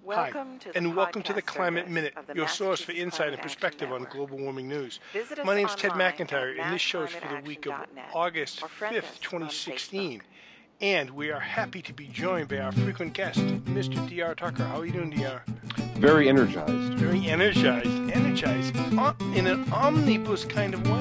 Hi, Welcome to the and welcome to the podcast Climate service Minute, of the your source for Massachusetts insight and Climate Action perspective on Network. global warming news. Visit us My name is Ted online McIntyre, at and this show is for the week of massclimateaction.net August or friend 5th, us on 2016. Facebook. And we are happy to be joined by our frequent guest, Mr. D.R. Tucker. How are you doing, D.R.? Very energized. Very energized. Energized in an omnibus kind of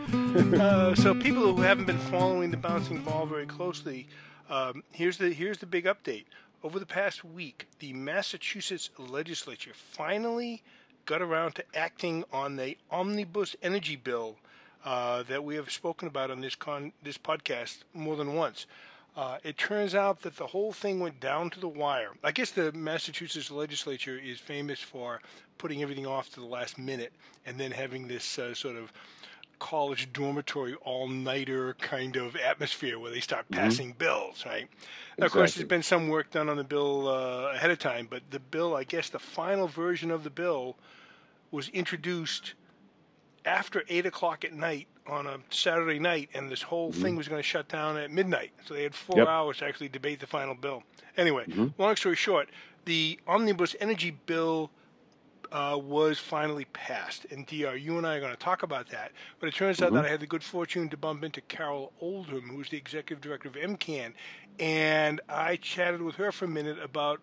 way. So people who haven't been following the bouncing ball very closely, here's the big update. Over the past week, the Massachusetts legislature finally got around to acting on the omnibus energy bill that we have spoken about on this podcast more than once. It turns out that the whole thing went down to the wire. I guess the Massachusetts legislature is famous for putting everything off to the last minute and then having this sort of college dormitory all-nighter kind of atmosphere where they start passing bills, right? Now, of course, there's been some work done on the bill ahead of time, but the bill, I guess the final version of the bill was introduced after 8 o'clock at night on a Saturday night, and this whole thing was going to shut down at midnight. So they had 4 hours to actually debate the final bill. Anyway, long story short, the Omnibus Energy Bill was finally passed. And DR, you and I are going to talk about that. But it turns out that I had the good fortune to bump into Carol Oldham, who's the executive director of MCAN, and I chatted with her for a minute about,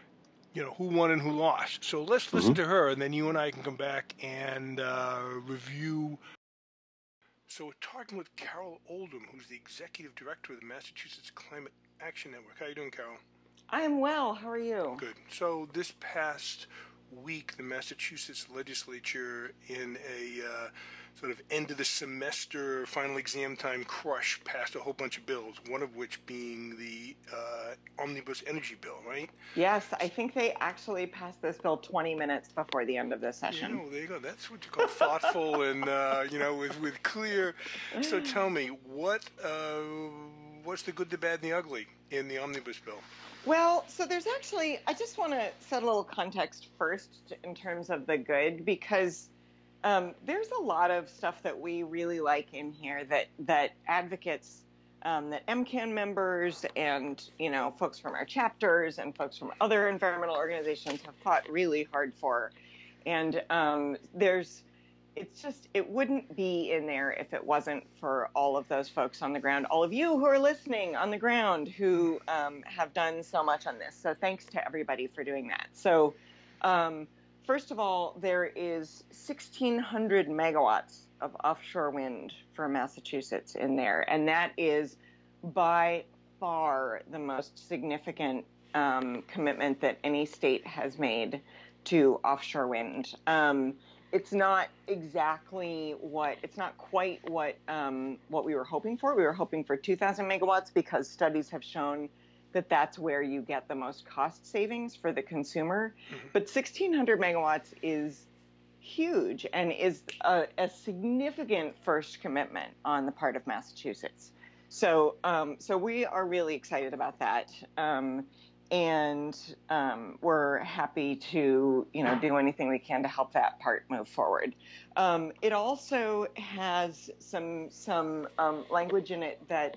who won and who lost. So let's listen to her, and then you and I can come back and review. So we're talking with Carol Oldham, who's the executive director of the Massachusetts Climate Action Network. How are you doing, Carol? I'm well. How are you? Good. So this past week, the Massachusetts legislature, in a sort of end of the semester, final exam time crush, passed a whole bunch of bills, one of which being the Omnibus Energy Bill, right? Yes, I think they actually passed this bill 20 mintes before the end of the session. There you go. That's what you call thoughtful and, with clear. So tell me, what's the good, the bad, and the ugly in the Omnibus Bill? Well, so there's actually, I just want to set a little context first in terms of the good, because there's a lot of stuff that we really like in here that advocates, that MCAN members and, folks from our chapters and folks from other environmental organizations have fought really hard for. And it wouldn't be in there if it wasn't for all of those folks on the ground, all of you who are listening on the ground who have done so much on this. So thanks to everybody for doing that. So first of all, there is 1,600 megawatts of offshore wind for Massachusetts in there. And that is by far the most significant commitment that any state has made to offshore wind. It's not quite what we were hoping for. We were hoping for 2,000 megawatts because studies have shown that that's where you get the most cost savings for the consumer. But 1,600 megawatts is huge and is a significant first commitment on the part of Massachusetts. So we are really excited about that. And we're happy to, do anything we can to help that part move forward. It also has some language in it that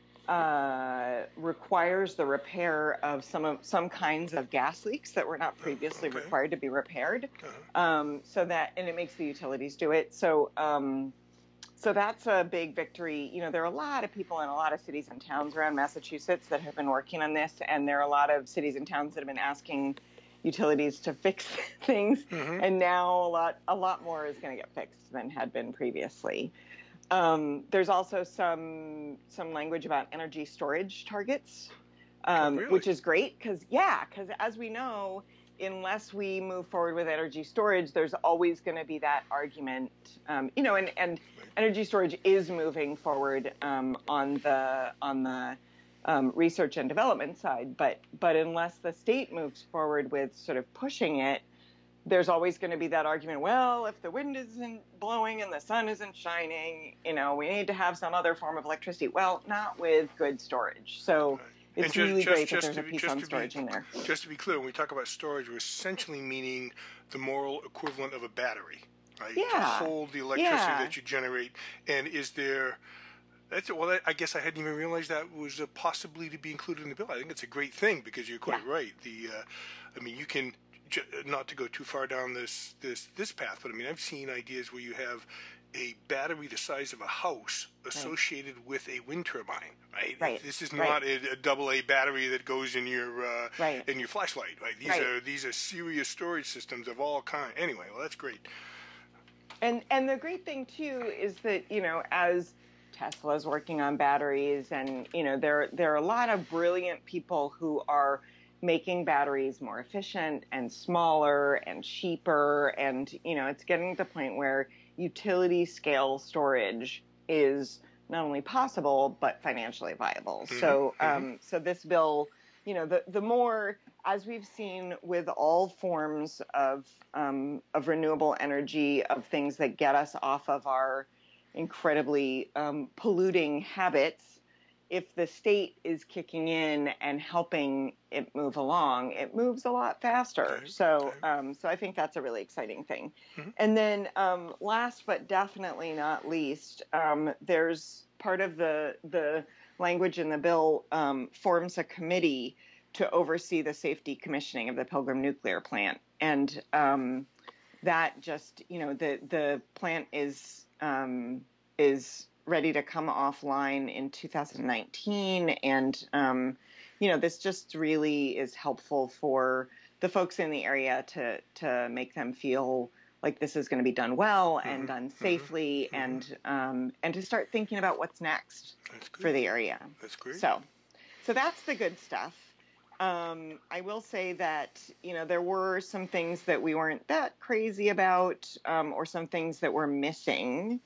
requires the repair of some kinds of gas leaks that were not previously required to be repaired. And it makes the utilities do it. So that's a big victory. There are a lot of people in a lot of cities and towns around Massachusetts that have been working on this, and there are a lot of cities and towns that have been asking utilities to fix things, and now a lot more is going to get fixed than had been previously. There's also some language about energy storage targets, which is great because as we know, unless we move forward with energy storage, there's always going to be that argument, and energy storage is moving forward on the research and development side, but unless the state moves forward with sort of pushing it, there's always going to be that argument, well, if the wind isn't blowing and the sun isn't shining, we need to have some other form of electricity. Well, not with good storage. So it's really great that there's a piece on storage in there. Just to be clear, when we talk about storage, we're essentially meaning the moral equivalent of a battery, right? Yeah. To hold the electricity that you generate. And is there... I guess I hadn't even realized that was possibly to be included in the bill. I think it's a great thing because you're quite right. You can not to go too far down this path, but I mean, I've seen ideas where you have a battery the size of a house associated with a wind turbine, right? Right. This is not a double A battery that goes in your Right. in your flashlight, right? These are serious storage systems of all kinds. Anyway, well, that's great. And the great thing too is that, as Tesla's working on batteries, and there are a lot of brilliant people who are making batteries more efficient and smaller and cheaper, and it's getting to the point where utility scale storage is not only possible but financially viable. So so this bill, the more, as we've seen with all forms of renewable energy, of things that get us off of our incredibly polluting habits, if the state is kicking in and helping it move along, it moves a lot faster. Okay. So I think that's a really exciting thing. And then last but definitely not least, there's part of the language in the bill forms a committee to oversee the safety commissioning of the Pilgrim nuclear plant. And that just, the plant is ready to come offline in 2019. And, this just really is helpful for the folks in the area to make them feel like this is going to be done well and done safely, and to start thinking about what's next for the area. That's great. So that's the good stuff. I will say that, there were some things that we weren't that crazy about, or some things that were missing.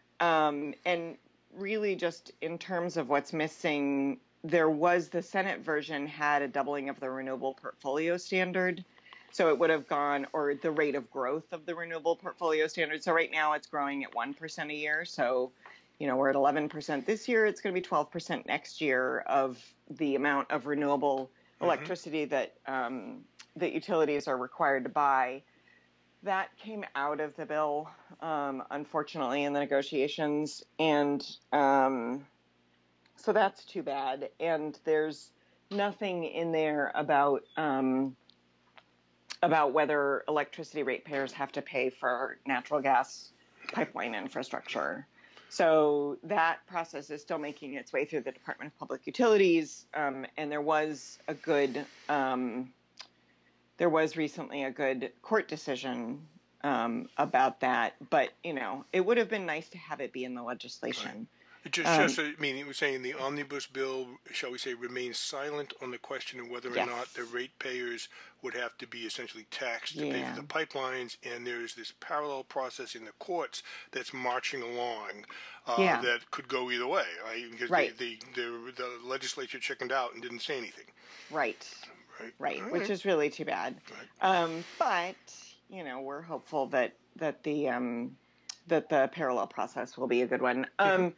And really just in terms of what's missing, the Senate version had a doubling of the renewable portfolio standard. So it would have gone, or the rate of growth of the renewable portfolio standard. So right now it's growing at 1% a year. So, we're at 11% this year. It's going to be 12% next year of the amount of renewable electricity that utilities are required to buy. That came out of the bill, unfortunately, in the negotiations, and so that's too bad. And there's nothing in there about whether electricity ratepayers have to pay for natural gas pipeline infrastructure. So that process is still making its way through the Department of Public Utilities, and there was recently a good court decision about that, but it would have been nice to have it be in the legislation. Right. It was saying the omnibus bill, shall we say, remains silent on the question of whether or not the ratepayers would have to be essentially taxed to pay for the pipelines, and there's this parallel process in the courts that's marching along that could go either way, right? Because the legislature chickened out and didn't say anything. Right, which is really too bad. Right. But we're hopeful that the parallel process will be a good one.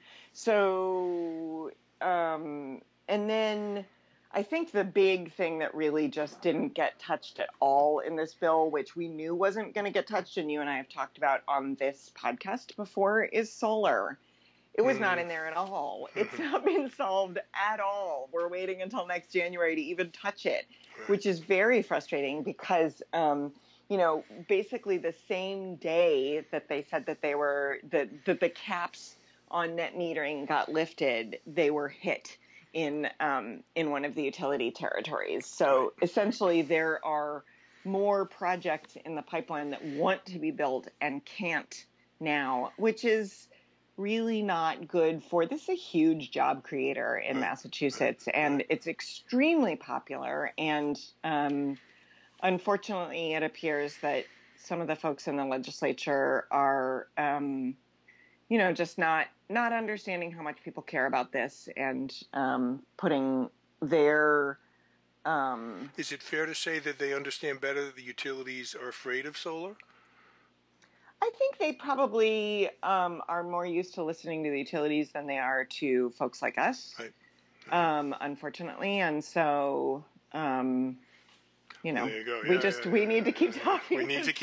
And then I think the big thing that really just didn't get touched at all in this bill, which we knew wasn't going to get touched, and you and I have talked about on this podcast before, is solar. It was not in there at all. It's not been solved at all. We're waiting until next January to even touch it, which is very frustrating because, basically the same day that they said that that the caps on net metering got lifted, they were hit in one of the utility territories. So essentially there are more projects in the pipeline that want to be built and can't now, which is really not good for, this is a huge job creator in Massachusetts, and it's extremely popular. And unfortunately, it appears that some of the folks in the legislature are, just not understanding how much people care about this, and putting their... Is it fair to say that they understand better that the utilities are afraid of solar? I think they probably are more used to listening to the utilities than they are to folks like us, unfortunately. And so, There you go. We need to keep talking. We need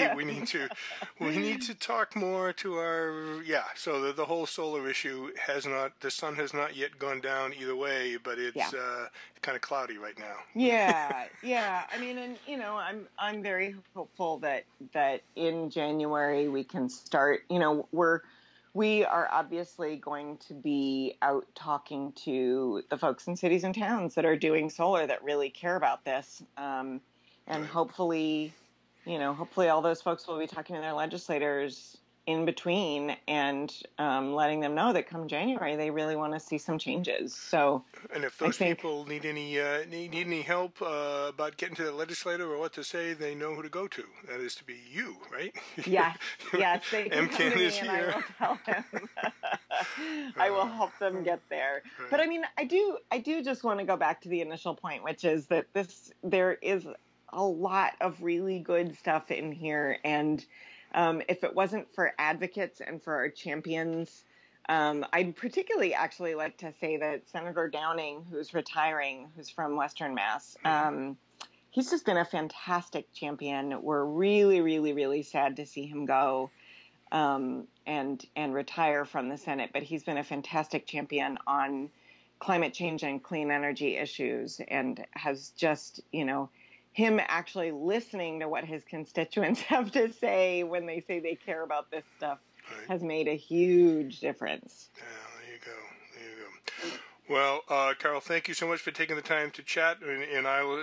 to talk more to our, so the whole solar issue the sun has not yet gone down either way, but it's kind of cloudy right now. Yeah. I mean, and I'm very hopeful that in January we can start, we are obviously going to be out talking to the folks in cities and towns that are doing solar that really care about this. And hopefully all those folks will be talking to their legislators in between and letting them know that come January they really want to see some changes. So, and if those people need any help about getting to the legislator or what to say, they know who to go to. That is to be you, right? Yes, they can come to me and I will tell them. I will help them get there. Right. But I mean, I do just want to go back to the initial point, which is that there is a lot of really good stuff in here, and if it wasn't for advocates and for our champions, I'd particularly actually like to say that Senator Downing, who's retiring, who's from Western Mass, he's just been a fantastic champion. We're really, really, really sad to see him go and retire from the Senate, but he's been a fantastic champion on climate change and clean energy issues, and has just, him actually listening to what his constituents have to say when they say they care about this stuff has made a huge difference. Yeah, there you go. Well, Carol, thank you so much for taking the time to chat. And I will,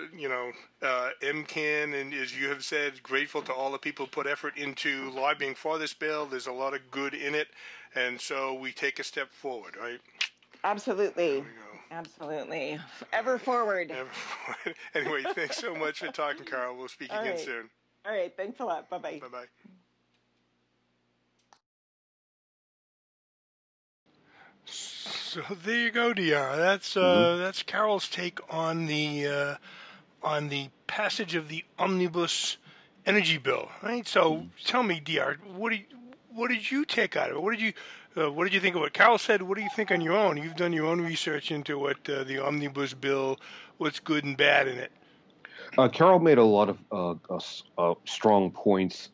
MCAN, and as you have said, grateful to all the people who put effort into lobbying for this bill. There's a lot of good in it. And so we take a step forward, right? Absolutely. There we go. Absolutely. Ever forward. Anyway, thanks so much for talking, Carol. We'll speak again soon. All right. Thanks a lot. Bye-bye. Bye-bye. So there you go, DR. That's Carol's take on the passage of the omnibus energy bill, right? So tell me, DR, what did you take out of it? What did you think of what Carol said? What do you think on your own? You've done your own research into what the omnibus bill, what's good and bad in it. Carol made a lot of strong points.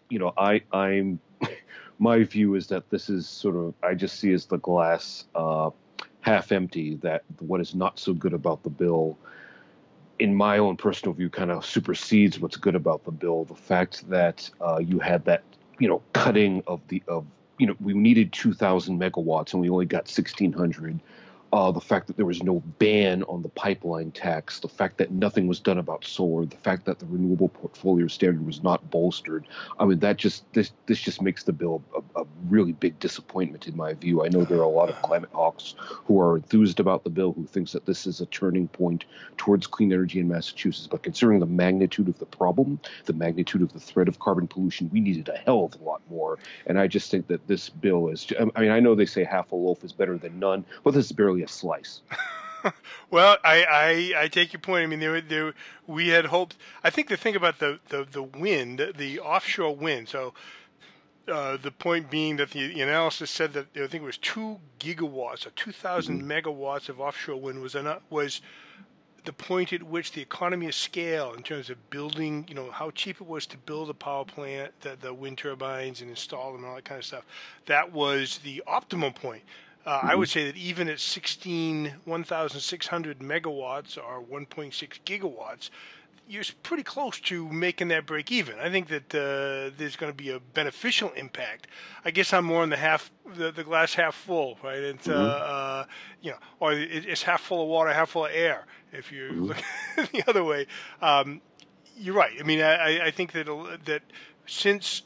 I'm my view is that this is sort of, I just see as the glass half empty, that what is not so good about the bill, in my own personal view, kind of supersedes what's good about the bill. The fact that you had that, cutting of we needed 2,000 megawatts and we only got 1,600. The fact that there was no ban on the pipeline tax, the fact that nothing was done about solar, the fact that the renewable portfolio standard was not bolstered. I mean, this just makes the bill a really big disappointment in my view. I know there are a lot of climate hawks who are enthused about the bill, who thinks that this is a turning point towards clean energy in Massachusetts. But considering the magnitude of the problem, the magnitude of the threat of carbon pollution, we needed a hell of a lot more. And I just think that this bill is, I know they say half a loaf is better than none, but this is barely a slice. Well, I take your point. I mean, we had hoped. I think the thing about the wind, the offshore wind. So the point being that the analysis said that I think it was 2 gigawatts or 2,000 megawatts of offshore wind was the point at which the economy of scale in terms of building, how cheap it was to build a power plant, the wind turbines and install them and all that kind of stuff. That was the optimum point. I would say that even at 1,600 megawatts or 1.6 gigawatts, you're pretty close to making that break even. I think that there's going to be a beneficial impact. I guess I'm more in the glass half full, right? It's or it's half full of water, half full of air. If you look the other way, you're right. I mean, I think that since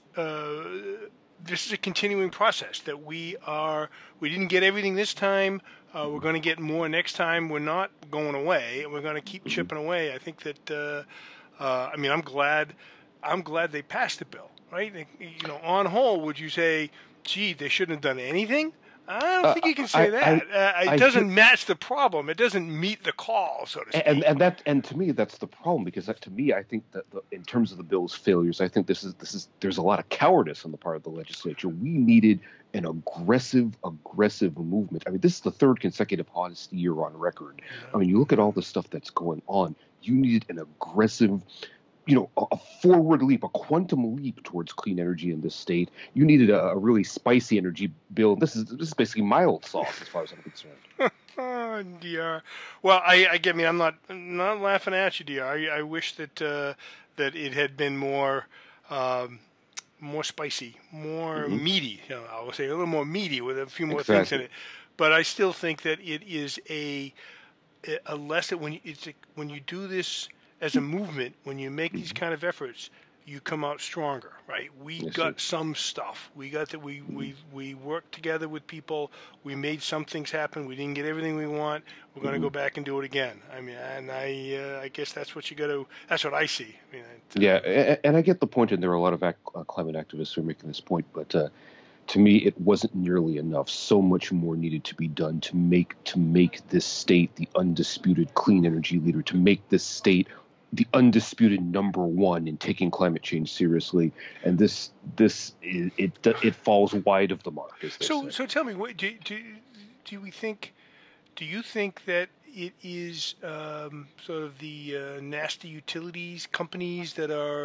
this is a continuing process, that we didn't get everything this time. We're going to get more next time. We're not going away, and we're going to keep chipping away. I think that I'm glad they passed the bill, right? On whole, would you say, gee, they shouldn't have done anything? I don't think you can say that. It doesn't match the problem. It doesn't meet the call, so to speak. And to me, that's the problem, because to me, I think that in terms of the bill's failures, I think there's a lot of cowardice on the part of the legislature. We needed an aggressive movement. I mean, this is the third consecutive hottest year on record. I mean, you look at all the stuff that's going on. You needed an aggressive a forward leap, a quantum leap towards clean energy in this state. You needed a really spicy energy bill. This is basically mild sauce as far as I'm concerned. Oh, DR. Well, I mean, I'm not laughing at you, DR. I wish that that it had been more more spicy, more meaty. I would say a little more meaty with a few more things in it. But I still think that it is a lesson when you do this as a movement, when you make these kind of efforts, you come out stronger, right? We got some stuff. We got that. We worked together with people. We made some things happen. We didn't get everything we want. We're going to go back and do it again. I mean, and I guess that's what you got to. That's what I see. I mean, and I get the point, and there are a lot of climate activists who are making this point, but to me, it wasn't nearly enough. So much more needed to be done to make this state the undisputed clean energy leader, to make this state the undisputed number one in taking climate change seriously, and it falls wide of the mark. So tell me, what do you think that it is sort of the nasty utilities companies that are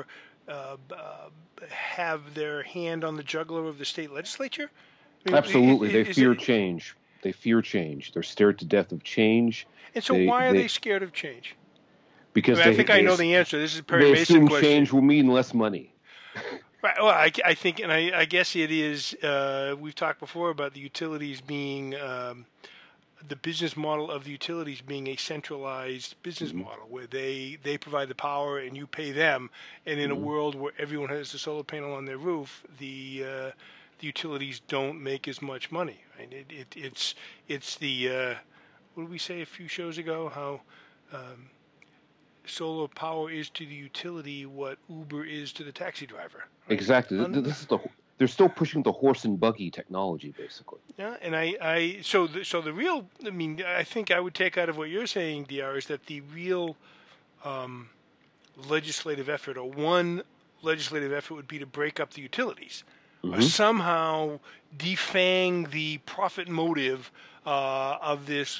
have their hand on the jugular of the state legislature? I mean, absolutely, they fear change. They fear change. They're scared to death of change. And so, why are they scared of change? Because I think I know the answer. This is a very basic question. Change will mean less money. Right. Well, I think, and I guess it is. We've talked before about the utilities being the business model of the utilities being a centralized business model where they provide the power and you pay them. And in a world where everyone has a solar panel on their roof, the utilities don't make as much money. Right? It's the what did we say a few shows ago? How solar power is to the utility what Uber is to the taxi driver. Right? Exactly. They're still pushing the horse and buggy technology, basically. Yeah, and so the real. I mean, I think I would take out of what you're saying, DR, is that the real legislative effort, or one legislative effort, would be to break up the utilities, or somehow defang the profit motive of this,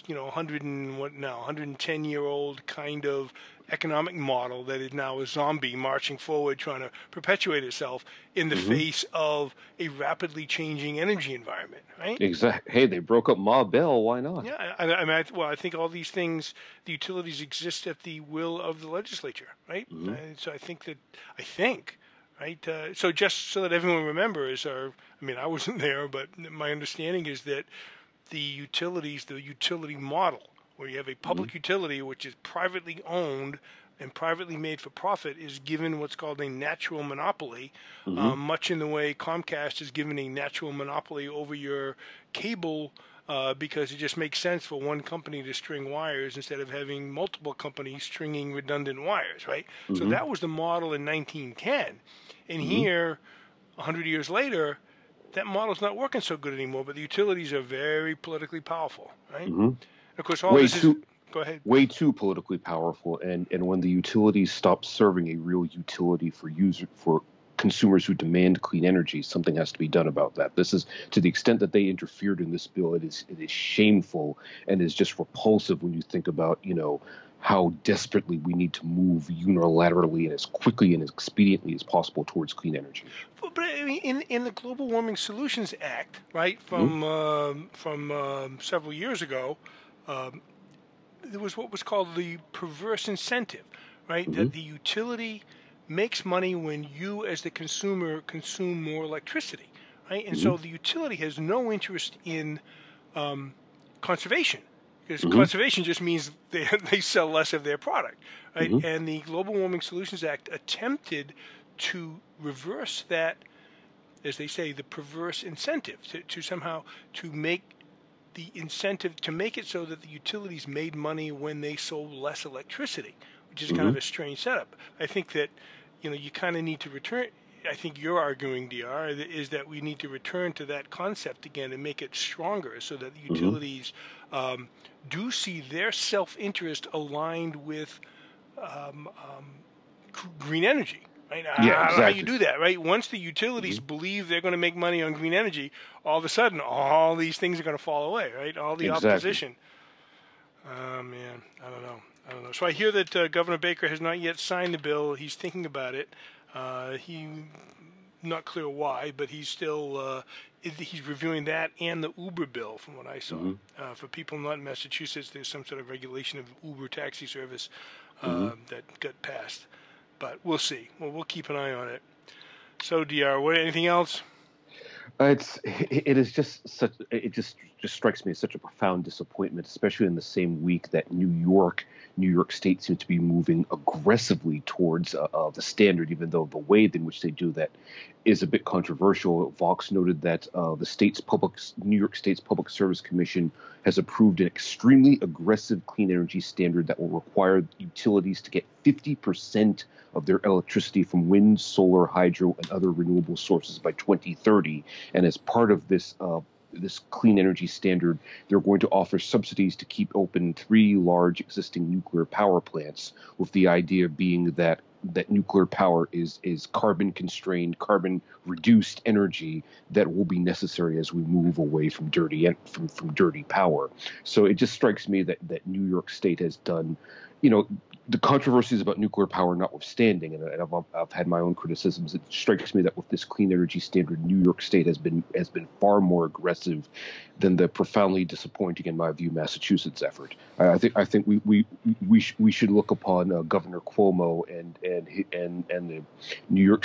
110-year-old kind of economic model that is now a zombie marching forward, trying to perpetuate itself in the face of a rapidly changing energy environment, right? Exactly. Hey, they broke up Ma Bell. Why not? Yeah, I think all these things, the utilities exist at the will of the legislature, right? And so I think, right? So just so that everyone remembers, I wasn't there, but my understanding is that the utility model, where you have a public utility which is privately owned and privately made for profit, is given what's called a natural monopoly, much in the way Comcast is given a natural monopoly over your cable because it just makes sense for one company to string wires instead of having multiple companies stringing redundant wires, right? So that was the model in 1910. And here, 100 years later, that model's not working so good anymore, but the utilities are very politically powerful, right? Of course, go ahead. Way too politically powerful, and when the utilities stop serving a real utility for consumers who demand clean energy, something has to be done about that. This is, to the extent that they interfered in this bill, it is shameful and is just repulsive when you think about how desperately we need to move unilaterally and as quickly and as expediently as possible towards clean energy. But I mean, in the Global Warming Solutions Act, right, from several years ago. There was what was called the perverse incentive, right? That the utility makes money when you, as the consumer, consume more electricity, right? And so the utility has no interest in conservation, because conservation just means they sell less of their product, right? And the Global Warming Solutions Act attempted to reverse that, as they say, the perverse incentive to somehow to make the incentive to make it so that the utilities made money when they sold less electricity, which is kind of a strange setup. I think that, you kind of need to return. I think you're arguing, DR, is that we need to return to that concept again and make it stronger so that the utilities do see their self-interest aligned with green energy. Right? Yeah, exactly. I don't know how you do that, right? Once the utilities believe they're going to make money on green energy, all of a sudden, all these things are going to fall away, right? All the opposition. Man, I don't know. I don't know. So I hear that Governor Baker has not yet signed the bill. He's thinking about it. Not clear why, but he's still he's reviewing that and the Uber bill, from what I saw. Mm-hmm. For people not in Massachusetts, there's some sort of regulation of Uber taxi service that got passed. But we'll see. Well, we'll keep an eye on it. So, DR, anything else? It is just such. It just strikes me as such a profound disappointment, especially in the same week that New York State seems to be moving aggressively towards the standard, even though the way in which they do that is a bit controversial. Vox noted that New York State's Public Service Commission has approved an extremely aggressive clean energy standard that will require utilities to get 50% of their electricity from wind, solar, hydro, and other renewable sources by 2030. And as part of this clean energy standard, they're going to offer subsidies to keep open 3 large existing nuclear power plants, with the idea being that nuclear power is carbon constrained, carbon reduced energy that will be necessary as we move away from dirty power. So it just strikes me that New York State has done, the controversies about nuclear power notwithstanding, and I've had my own criticisms, it strikes me that with this clean energy standard, New York State has been far more aggressive than the profoundly disappointing, in my view, Massachusetts effort. I think we should look upon Governor Cuomo and the New York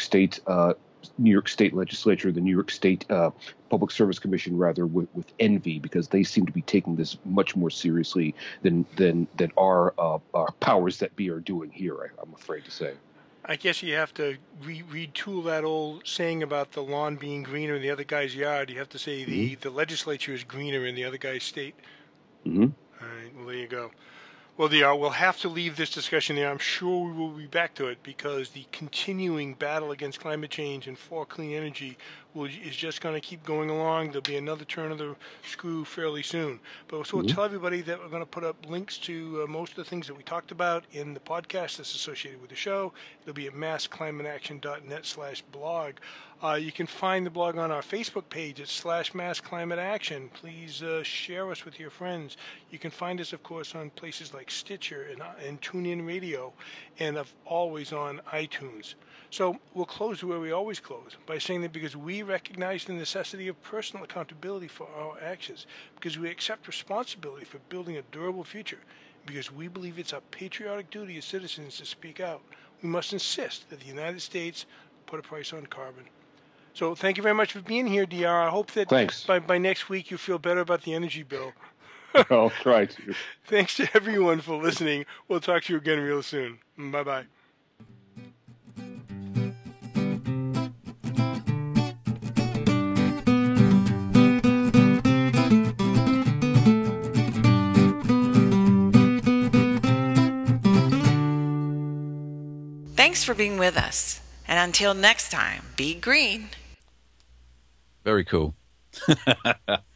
State legislature, the New York State Public Service Commission, rather, with envy, because they seem to be taking this much more seriously than our powers that be are doing here, I'm afraid to say. I guess you have to retool that old saying about the lawn being greener in the other guy's yard. You have to say the legislature is greener in the other guy's state. Mm-hmm. All right, well, there you go. Well, we'll have to leave this discussion there. I'm sure we will be back to it, because the continuing battle against climate change and for clean energy is just going to keep going along. There'll be another turn of the screw fairly soon. But so we'll tell everybody that we're going to put up links to most of the things that we talked about in the podcast that's associated with the show. It'll be at massclimateaction.net/blog. You can find the blog on our Facebook page at /massclimateaction. Please share us with your friends. You can find us, of course, on places like Stitcher and TuneIn Radio, and always on iTunes. So we'll close where we always close, by saying that because we recognize the necessity of personal accountability for our actions, because we accept responsibility for building a durable future, because we believe it's our patriotic duty as citizens to speak out, we must insist that the United States put a price on carbon. So thank you very much for being here, DR. I hope that by next week you feel better about the energy bill. I'll try to. Thanks to everyone for listening. We'll talk to you again real soon. Bye-bye. Thanks for being with us. And until next time, be green. Very cool.